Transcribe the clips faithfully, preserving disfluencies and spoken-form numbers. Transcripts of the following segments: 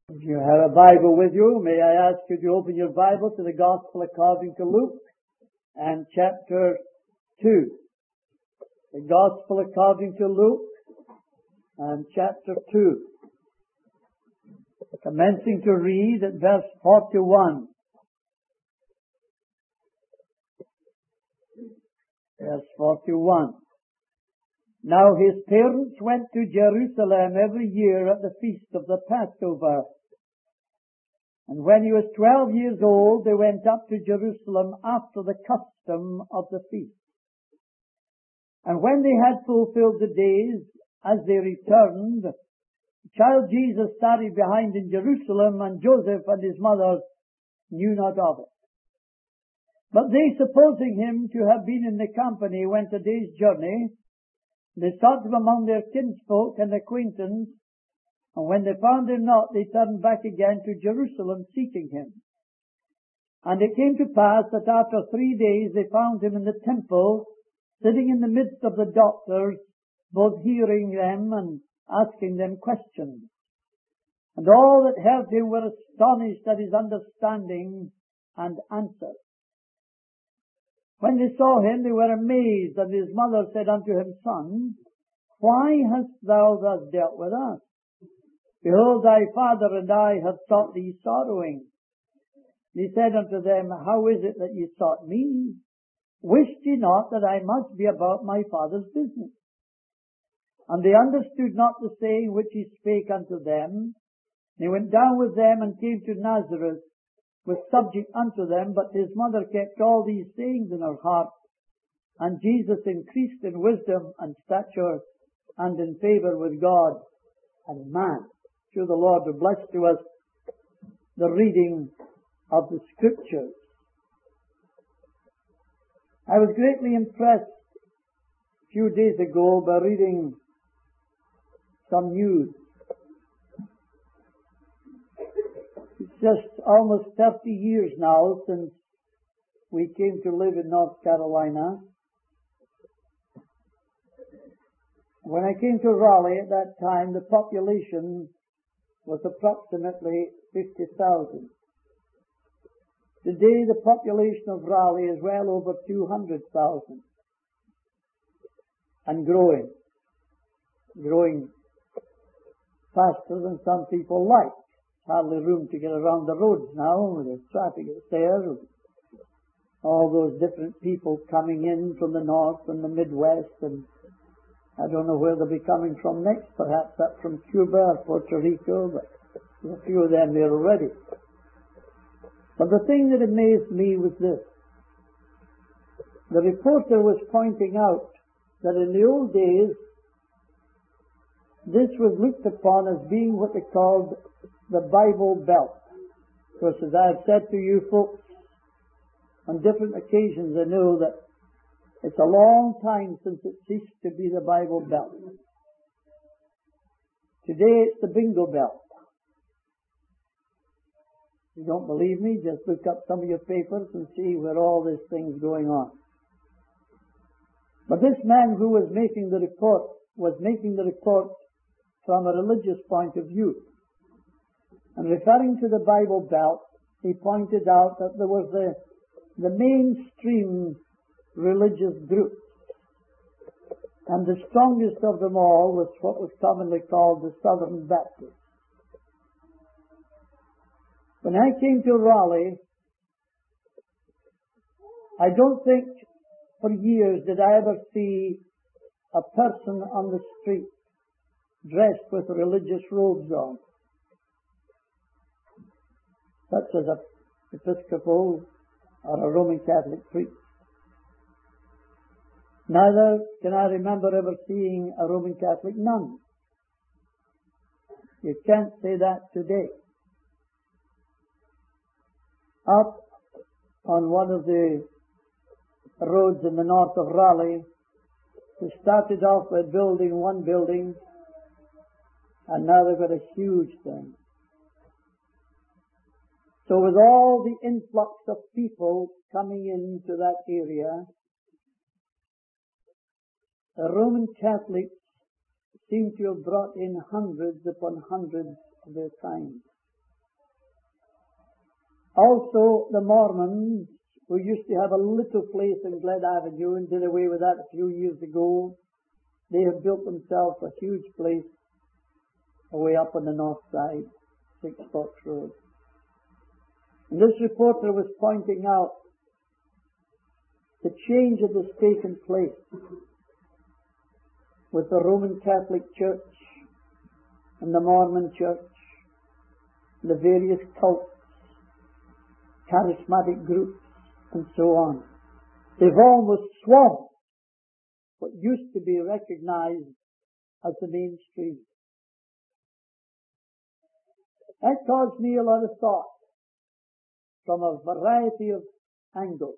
If you have a Bible with you, may I ask you to open your Bible to the Gospel according to Luke and chapter two. The Gospel according to Luke and chapter two. Commencing to read at verse forty-one. Verse forty-one. Now his parents went to Jerusalem every year at the feast of the Passover. And when he was twelve years old, they went up to Jerusalem after the custom of the feast. And when they had fulfilled the days, as they returned, the child Jesus tarried behind in Jerusalem, and Joseph and his mother knew not of it. But they, supposing him to have been in the company, went a day's journey. They sought him among their kinsfolk and acquaintance, and when they found him not, they turned back again to Jerusalem, seeking him. And it came to pass that after three days they found him in the temple, sitting in the midst of the doctors, both hearing them and asking them questions. And all that heard him were astonished at his understanding and answer. When they saw him, they were amazed, and his mother said unto him, Son, why hast thou thus dealt with us? Behold, thy father and I have sought thee sorrowing. He said unto them, How is it that ye sought me? Wished ye not that I must be about my father's business? And they understood not the saying which he spake unto them. They went down with them and came to Nazareth, was subject unto them, but his mother kept all these sayings in her heart. And Jesus increased in wisdom and stature and in favor with God and man. To the Lord to bless to us the reading of the Scriptures. I was greatly impressed a few days ago by reading some news. It's just almost thirty years now since we came to live in North Carolina. When I came to Raleigh at that time, the population was approximately fifty thousand. Today the population of Raleigh is well over two hundred thousand. And growing. Growing faster than some people like. Hardly room to get around the roads now with the traffic that's there. All those different people coming in from the north and the Midwest, and I don't know where they'll be coming from next. Perhaps up from Cuba or Puerto Rico, but there's a few of them there already. But the thing that amazed me was this. The reporter was pointing out that in the old days, this was looked upon as being what they called the Bible Belt. Because as I've said to you folks on different occasions, I know that it's a long time since it ceased to be the Bible Belt. Today it's the Bingo Belt. If you don't believe me, just look up some of your papers and see where all this thing's going on. But this man who was making the report was making the report from a religious point of view. And referring to the Bible Belt, he pointed out that there was the, the mainstream religious groups. And the strongest of them all was what was commonly called the Southern Baptists. When I came to Raleigh, I don't think for years did I ever see a person on the street dressed with religious robes on, such as an Episcopal or a Roman Catholic priest. Neither can I remember ever seeing a Roman Catholic nun. You can't say that today. Up on one of the roads in the north of Raleigh, we started off by building one building, and now they've got a huge thing. So with all the influx of people coming into that area, the Roman Catholics seem to have brought in hundreds upon hundreds of their kind. Also, the Mormons, who used to have a little place in Gled Avenue and did away with that a few years ago, they have built themselves a huge place away up on the north side, Six Forks Road. And this reporter was pointing out the change that has taken place with the Roman Catholic Church and the Mormon Church, the various cults, charismatic groups, and so on. They've almost swamped what used to be recognized as the mainstream. That caused me a lot of thought from a variety of angles,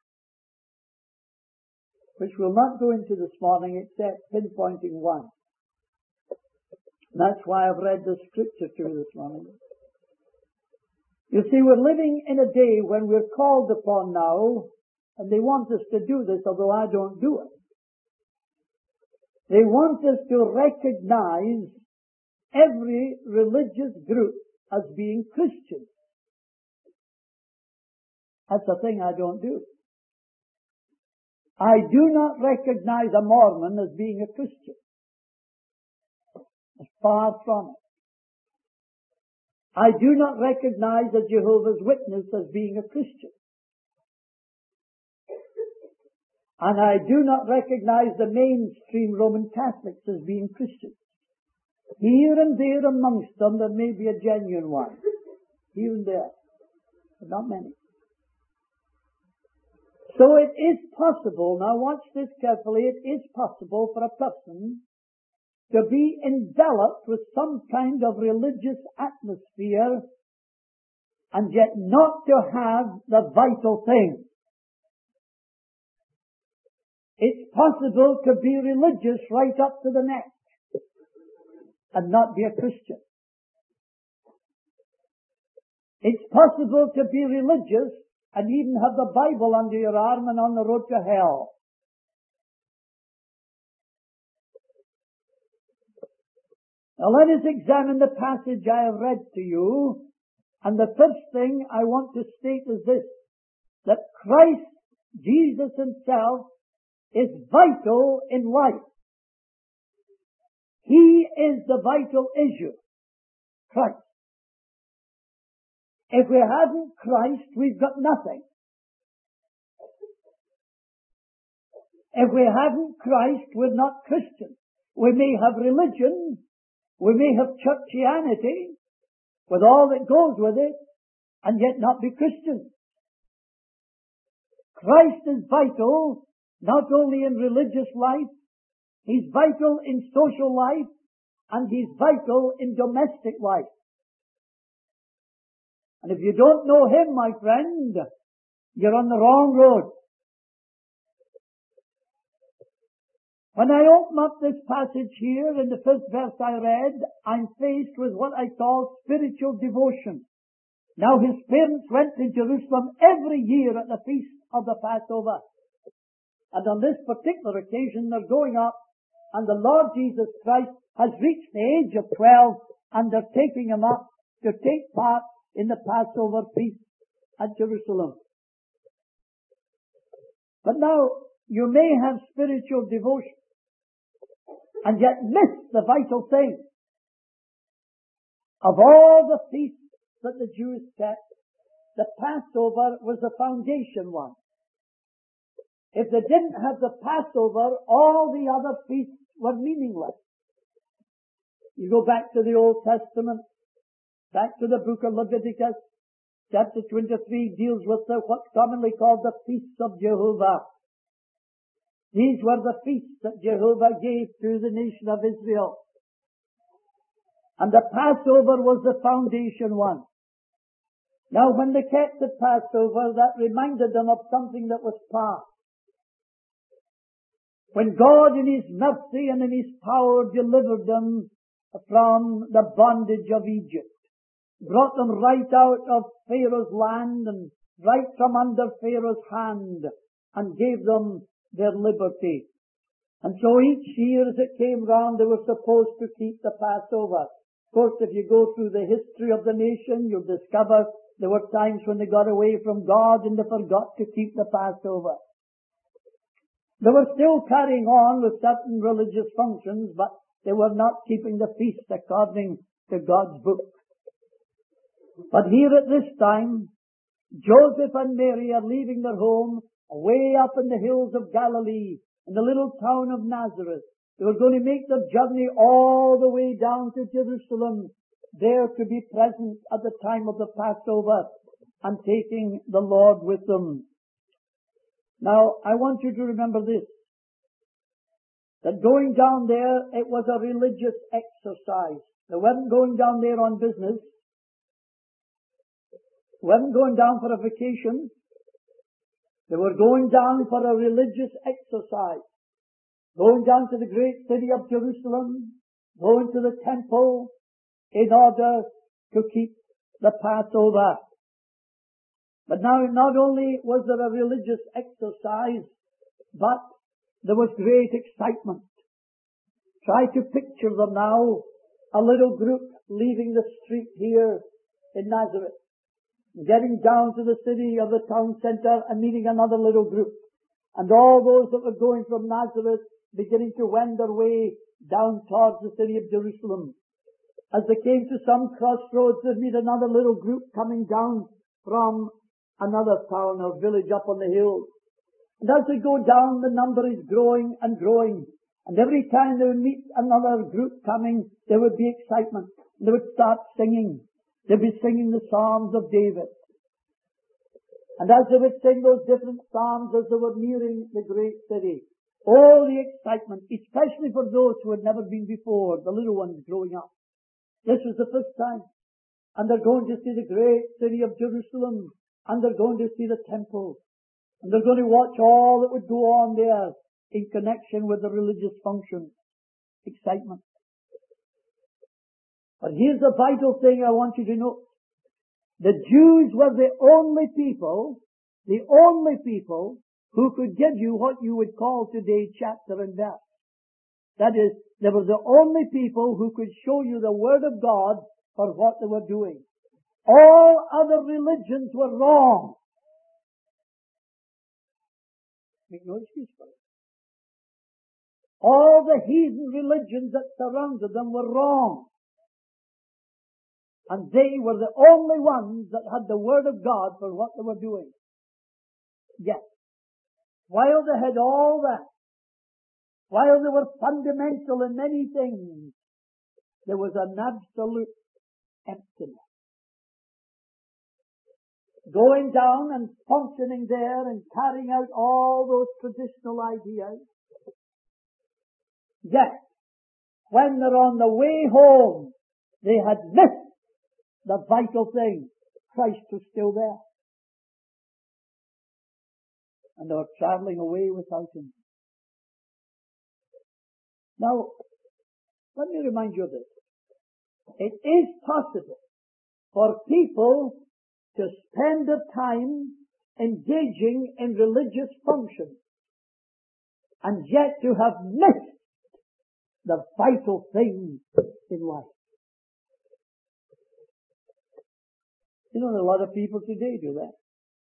which we'll not go into this morning except pinpointing one. That's why I've read the scripture to you this morning. You see, we're living in a day when we're called upon now, and they want us to do this, although I don't do it. They want us to recognize every religious group as being Christian. That's a thing I don't do. I do not recognize a Mormon as being a Christian. As far from it. I do not recognize a Jehovah's Witness as being a Christian. And I do not recognize the mainstream Roman Catholics as being Christians. Here and there amongst them there may be a genuine one. Here and there. But not many. So it is possible, now watch this carefully, it is possible for a person to be enveloped with some kind of religious atmosphere and yet not to have the vital thing. It's possible to be religious right up to the neck and not be a Christian. It's possible to be religious and even have the Bible under your arm and on the road to hell. Now let us examine the passage I have read to you, and the first thing I want to state is this, that Christ, Jesus himself, is vital in life. He is the vital issue. Christ. If we haven't Christ, we've got nothing. If we haven't Christ, we're not Christian. We may have religion, we may have churchianity, with all that goes with it, and yet not be Christian. Christ is vital, not only in religious life, he's vital in social life, and he's vital in domestic life. And if you don't know him, my friend, you're on the wrong road. When I open up this passage here, in the first verse I read, I'm faced with what I call spiritual devotion. Now his parents went to Jerusalem every year at the feast of the Passover. And on this particular occasion they're going up, and the Lord Jesus Christ has reached the age of twelve, and they're taking him up to take part in the Passover feast at Jerusalem. But now, you may have spiritual devotion, and yet miss the vital thing. Of all the feasts that the Jews kept, the Passover was the foundation one. If they didn't have the Passover, all the other feasts were meaningless. You go back to the Old Testament, back to the book of Leviticus, chapter twenty-three deals with the, what's commonly called the feasts of Jehovah. These were the feasts that Jehovah gave to the nation of Israel. And the Passover was the foundation one. Now when they kept the Passover, that reminded them of something that was past. When God in his mercy and in his power delivered them from the bondage of Egypt, brought them right out of Pharaoh's land and right from under Pharaoh's hand, and gave them their liberty. And so each year as it came round, they were supposed to keep the Passover. Of course, if you go through the history of the nation, you'll discover there were times when they got away from God and they forgot to keep the Passover. They were still carrying on with certain religious functions, but they were not keeping the feast according to God's book. But here at this time, Joseph and Mary are leaving their home away up in the hills of Galilee, in the little town of Nazareth. They were going to make their journey all the way down to Jerusalem, there to be present at the time of the Passover and taking the Lord with them. Now, I want you to remember this, that going down there, it was a religious exercise. They weren't going down there on business. They weren't going down for a vacation. They were going down for a religious exercise. Going down to the great city of Jerusalem, going to the temple in order to keep the Passover. But now not only was there a religious exercise, but there was great excitement. Try to picture them now, a little group leaving the street here in Nazareth, getting down to the city of the town centre and meeting another little group. And all those that were going from Nazareth beginning to wend their way down towards the city of Jerusalem. As they came to some crossroads, they'd meet another little group coming down from another town or village up on the hill. And as they go down, the number is growing and growing. And every time they would meet another group coming, there would be excitement. They would start singing. They'd be singing the Psalms of David. And as they would sing those different psalms as they were nearing the great city, all the excitement, especially for those who had never been before, the little ones growing up. This was the first time. And they're going to see the great city of Jerusalem. And they're going to see the temple. And they're going to watch all that would go on there in connection with the religious functions. Excitement. But here's the vital thing I want you to know. The Jews were the only people, the only people who could give you what you would call today chapter and verse. That is, they were the only people who could show you the Word of God for what they were doing. All other religions were wrong. Make no excuse for it. All the heathen religions that surrounded them were wrong. And they were the only ones that had the Word of God for what they were doing. Yes. While they had all that, while they were fundamental in many things, there was an absolute emptiness. Going down and functioning there and carrying out all those traditional ideas. Yes, when they're on the way home, they had missed the vital thing. Christ was still there. And they were traveling away without Him. Now, let me remind you of this. It is possible for people to spend their time engaging in religious functions and yet to have missed the vital things in life. You know, a lot of people today do that.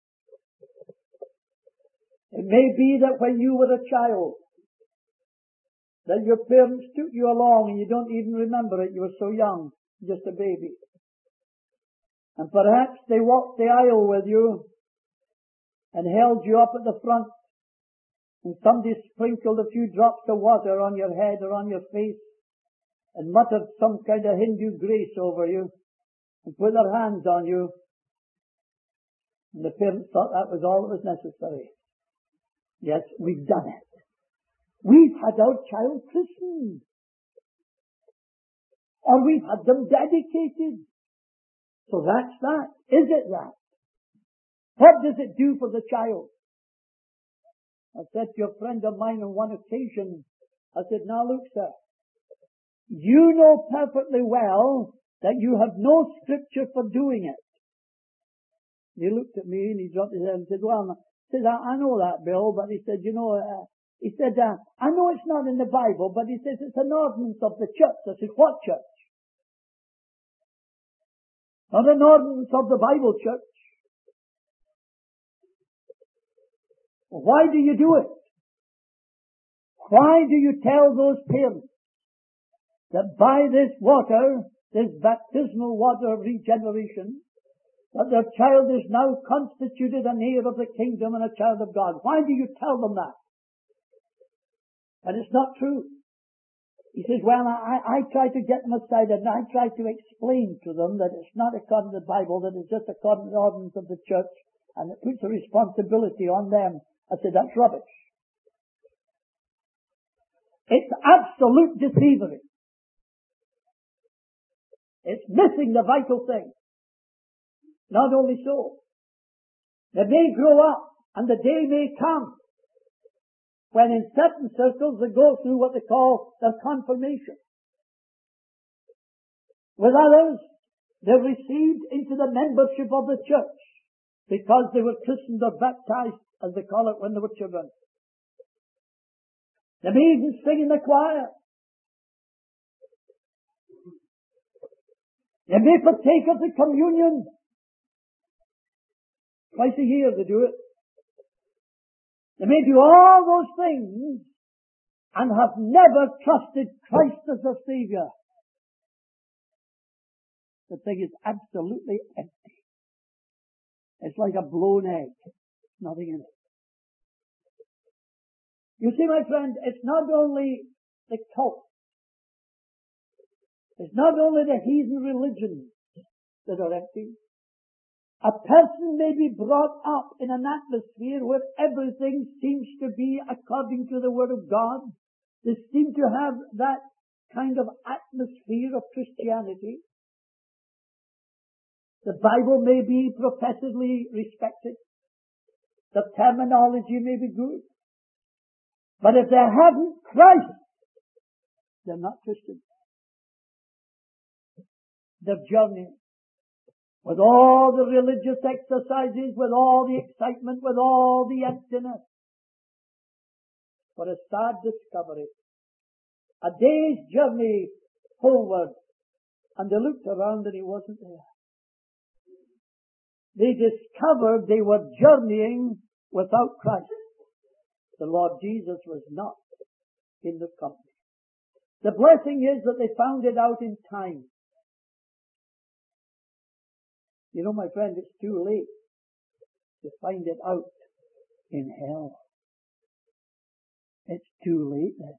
It may be that when you were a child, that your parents took you along and you don't even remember it. You were so young, just a baby. And perhaps they walked the aisle with you and held you up at the front, and somebody sprinkled a few drops of water on your head or on your face and muttered some kind of Hindu grace over you and put their hands on you. And the parents thought that was all that was necessary. Yes, we've done it. We've had our child christened. Or we've had them dedicated. So that's that. Is it that? What does it do for the child? I said to a friend of mine on one occasion, I said, now look, sir, you know perfectly well that you have no scripture for doing it. He looked at me and he dropped his head and said, well, he said, I know that, Bill, but he said, you know, uh, he said, uh, I know it's not in the Bible, but he says it's an ordinance of the church. I said, what church? not an ordinance of the Bible Church. Why do you do it? Why do you tell those parents that by this water, this baptismal water of regeneration, that their child is now constituted an heir of the kingdom and a child of God? Why do you tell them that? And it's not true. He says, well, I, I try to get them aside and I try to explain to them that it's not according to the Bible, that it's just according to the ordinance of the church, and it puts a responsibility on them. I said, that's rubbish. It's absolute deceivery. It's missing the vital thing. Not only so, they may grow up and the day may come when in certain circles they go through what they call their confirmation. With others, they're received into the membership of the church because they were christened or baptized, as they call it, when they were children. They may even sing in the choir. They may partake of the communion. Twice a year they do it. They may do all those things and have never trusted Christ as their Savior. The thing is absolutely empty. It's like a blown egg. Nothing in it. You see, my friend, it's not only the cult. It's not only the heathen religions that are empty. A person may be brought up in an atmosphere where everything seems to be according to the Word of God. They seem to have that kind of atmosphere of Christianity. The Bible may be professedly respected. The terminology may be good. But if they haven't Christ, they're not Christians. They're journeying. With all the religious exercises, with all the excitement, with all the emptiness. For a sad discovery. A day's journey forward. And they looked around and he wasn't there. They discovered they were journeying without Christ. The Lord Jesus was not in the company. The blessing is that they found it out in time. You know, my friend, it's too late to find it out in hell. It's too late then.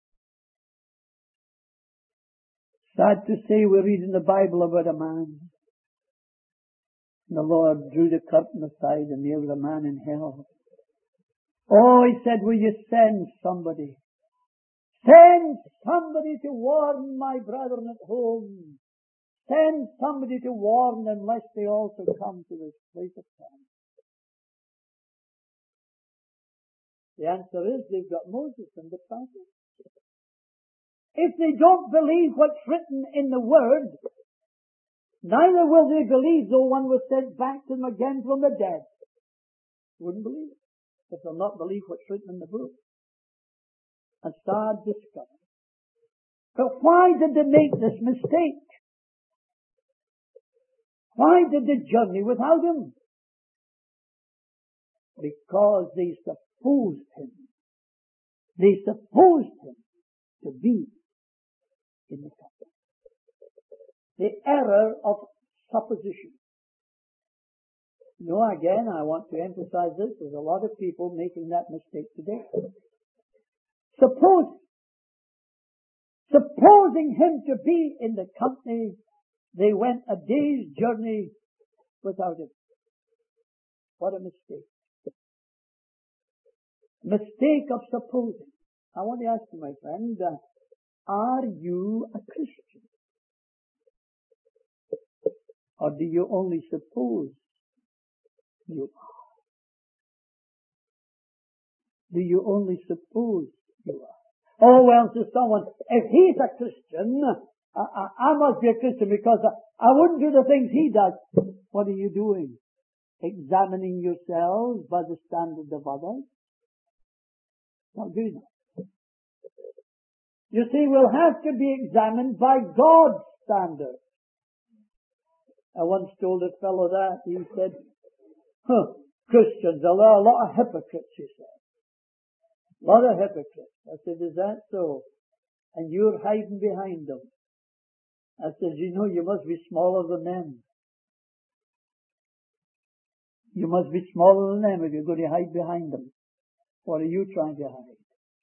Sad to say, we read in the Bible about a man. And the Lord drew the curtain aside and there was a man in hell. Oh, he said, will you send somebody? Send somebody to warn my brethren at home. Send somebody to warn them lest they also come to this place of time. The answer is they've got Moses and the prophets. If they don't believe what's written in the Word, neither will they believe though one was sent back to them again from the dead. Wouldn't believe it if they'll not believe what's written in the book. A sad discovery. But why did they make this mistake? Why did they journey without him? Because they supposed him. They supposed him to be in the company. The error of supposition. You know, again, I want to emphasize this. There's a lot of people making that mistake today. Suppose, supposing him to be in the company, they went a day's journey without him. What a mistake. Mistake of supposing. I want to ask you, my friend, uh, are you a Christian? Or do you only suppose you are? Do you only suppose you are? Oh, well, to someone, if he's a Christian, I, I, I must be a Christian because I, I wouldn't do the things he does. What are you doing? Examining yourselves by the standard of others? Not doing that. You see, we'll have to be examined by God's standard. I once told a fellow that. He said, huh, Christians, there are a lot of hypocrites, he said. A lot of hypocrites. I said, is that so? And you're hiding behind them. I said, you know, you must be smaller than them. You must be smaller than them if you're going to hide behind them. What are you trying to hide?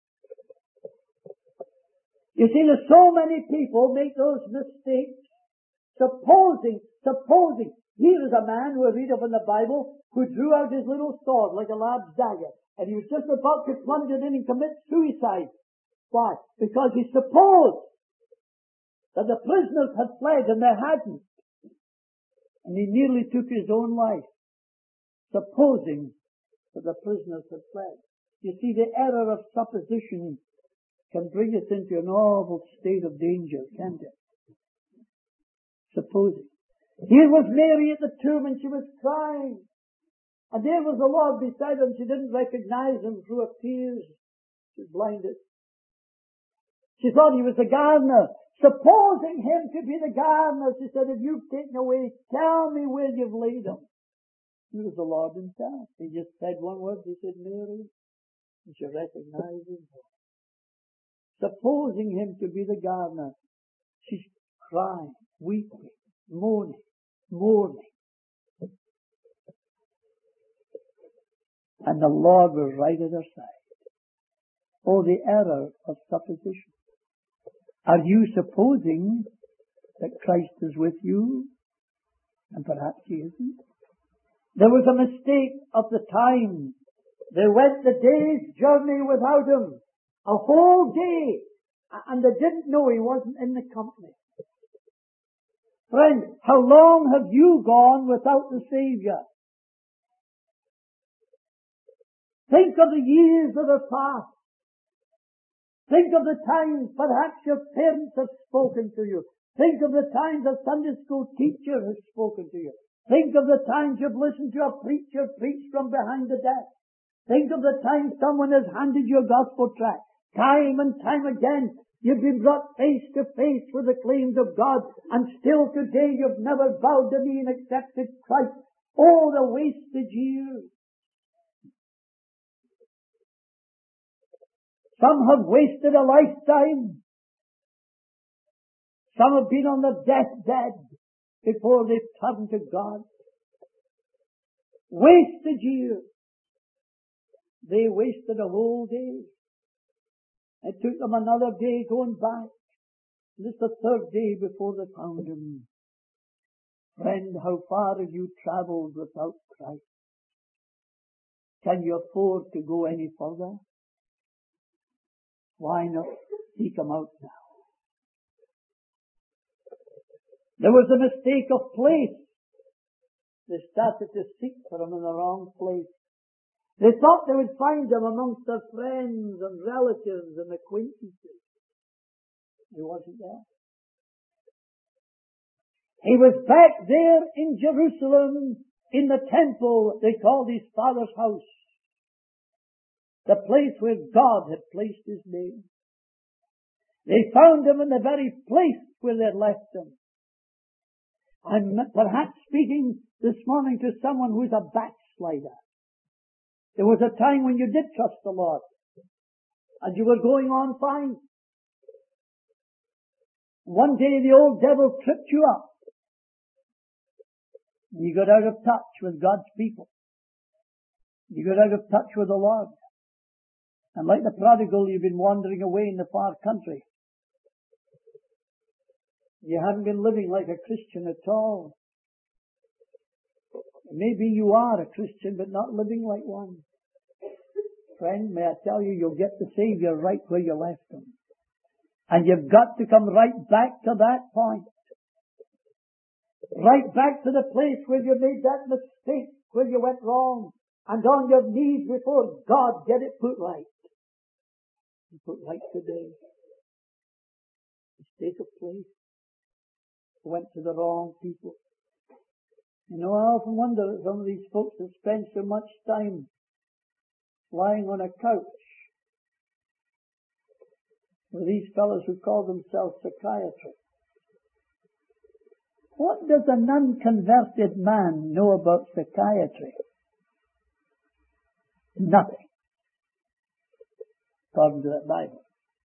You see, there's so many people make those mistakes, supposing, supposing. Here is a man who I read of in the Bible who drew out his little sword like a lad's dagger, and he was just about to plunge it in and commit suicide. Why? Because he supposed that the prisoners had fled and they hadn't. And he nearly took his own life, supposing that the prisoners had fled. You see, the error of supposition can bring us into an awful state of danger, can't it? Supposing. Here was Mary at the tomb and she was crying. And there was the Lord beside her and she didn't recognize him through her tears. She was blinded. She thought he was the gardener. Supposing him to be the gardener, she said, if you've taken away, tell me where you've laid him. He was the Lord himself. He just said one word. He said, Mary. And she recognized him. Supposing him to be the gardener, she's crying, weeping, moaning, mourning. And the Lord was right at her side. Oh, the error of supposition. Are you supposing that Christ is with you? And perhaps he isn't. There was a mistake of the time. They went the day's journey without him. A whole day. And they didn't know he wasn't in the company. Friend, how long have you gone without the Savior? Think of the years that have passed. Think of the times perhaps your parents have spoken to you. Think of the times a Sunday school teacher has spoken to you. Think of the times you've listened to a preacher preach from behind the desk. Think of the times someone has handed you a gospel tract. Time and time again, you've been brought face to face with the claims of God, and still today you've never bowed the knee and accepted Christ. Oh, the wasted years. Some have wasted a lifetime. Some have been on the deathbed before they turned to God. Wasted years. They wasted a whole day. It took them another day going back. This is the third day before they found him. Friend, how far have you travelled without Christ? Can you afford to go any further? Why not seek him out now? There was a mistake of place. They started to seek for him in the wrong place. They thought they would find him amongst their friends and relatives and acquaintances. He wasn't there. He was back there in Jerusalem in the temple they called his father's house. The place where God had placed his name. They found him in the very place where they had left him. I'm perhaps speaking this morning to someone who's a backslider. There was a time when you did trust the Lord, and you were going on fine. One day the old devil tripped you up. You got out of touch with God's people. You got out of touch with the Lord. And like the prodigal, you've been wandering away in the far country. You haven't been living like a Christian at all. Maybe you are a Christian, but not living like one. Friend, may I tell you, you'll get the Savior right where you left him. And you've got to come right back to that point. Right back to the place where you made that mistake, where you went wrong. And on your knees before God, get it put right. Put right today. Mistake of place. Went to the wrong people. You know, I often wonder at some of these folks that spend so much time lying on a couch with these fellows who call themselves psychiatrists. What does an unconverted man know about psychiatry? Nothing. According to that Bible.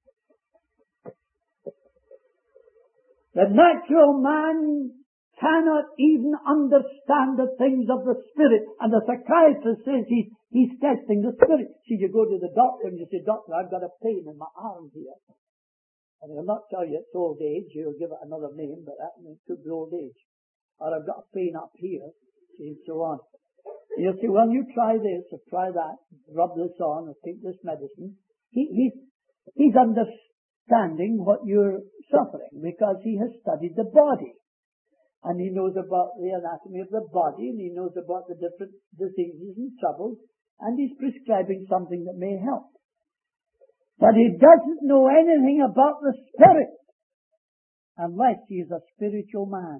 The natural man cannot even understand the things of the Spirit. And the psychiatrist says he's, he's testing the Spirit. See, you go to the doctor and you say, Doctor, I've got a pain in my arm here. And he'll not tell you it's old age. He'll give it another name, but that could be old age. Or I've got a pain up here, and so on. And you'll say, well, you try this or try that, rub this on or take this medicine. He, he's, he's understanding what you're suffering because he has studied the body. And he knows about the anatomy of the body, and he knows about the different diseases and troubles, and he's prescribing something that may help. But he doesn't know anything about the Spirit unless he is a spiritual man.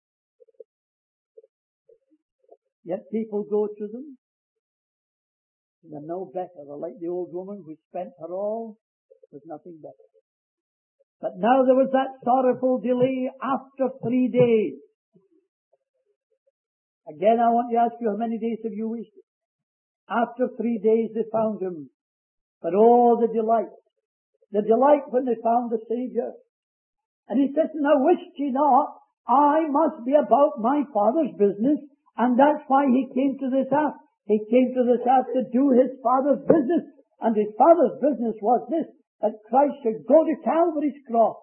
Yet people go to them, and they're no better. They're like the old woman who spent her all with nothing better. But now there was that sorrowful delay after three days. Again, I want to ask you, how many days have you wasted? After three days they found him. But oh, the delight. The delight when they found the Savior. And he says, now wist ye not, I must be about my Father's business. And that's why he came to this earth. He came to this earth to do his Father's business. And his Father's business was this, that Christ should go to Calvary's cross.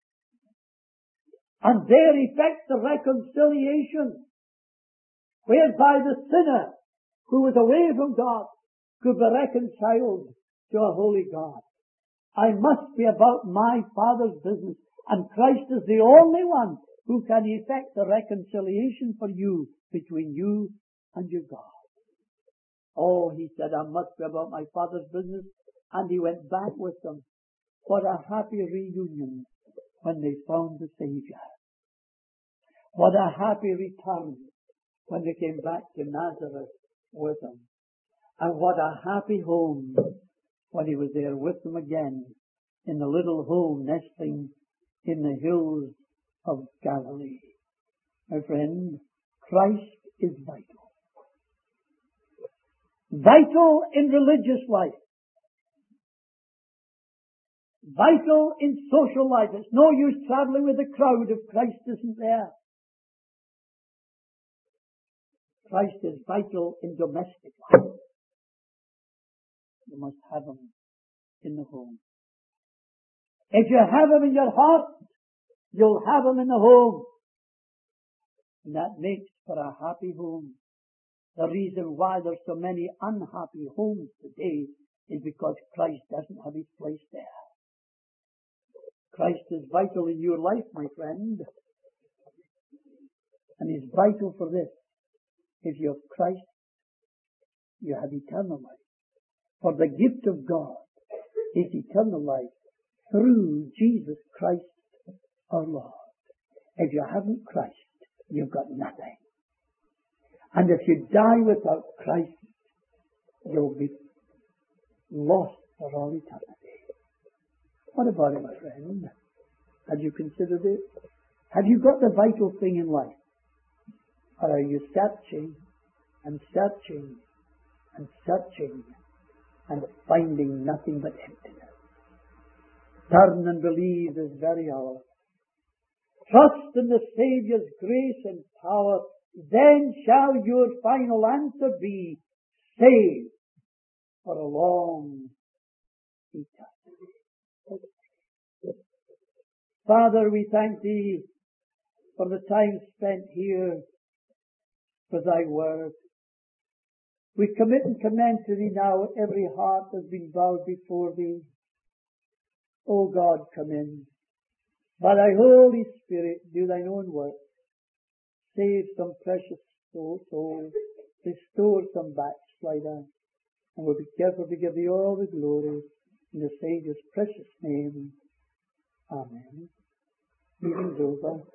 And there effect the reconciliation, whereby the sinner who was away from God could be reconciled to a holy God. I must be about my Father's business. And Christ is the only one who can effect the reconciliation for you, between you and your God. Oh, he said, I must be about my Father's business. And he went back with them. What a happy reunion when they found the Savior. What a happy return when they came back to Nazareth with him. And what a happy home when he was there with them again in the little home nestling in the hills of Galilee. My friend, Christ is vital. Vital in religious life. Vital in social life. It's no use traveling with the crowd if Christ isn't there. Christ is vital in domestic life. You must have him in the home. If you have him in your heart, you'll have him in the home. And that makes for a happy home. The reason why there's so many unhappy homes today is because Christ doesn't have his place there. Christ is vital in your life, my friend. And he's vital for this. If you have Christ, you have eternal life. For the gift of God is eternal life through Jesus Christ our Lord. If you haven't Christ, you've got nothing. And if you die without Christ, you'll be lost for all eternity. What about it, my friend? Have you considered it? Have you got the vital thing in life? Or are you searching and searching and searching and finding nothing but emptiness? Turn and believe this very hour. Trust in the Saviour's grace and power. Then shall your final answer be saved for a long eternity. Father, we thank Thee for the time spent here for Thy word. We commit and commend to Thee now every heart that's been bowed before Thee. O God, come in. By Thy Holy Spirit, do Thine own work. Save some precious soul. Restore some backslider. And we'll be careful to give Thee all the glory in the Saviour's precious name. Amen. Meeting's over.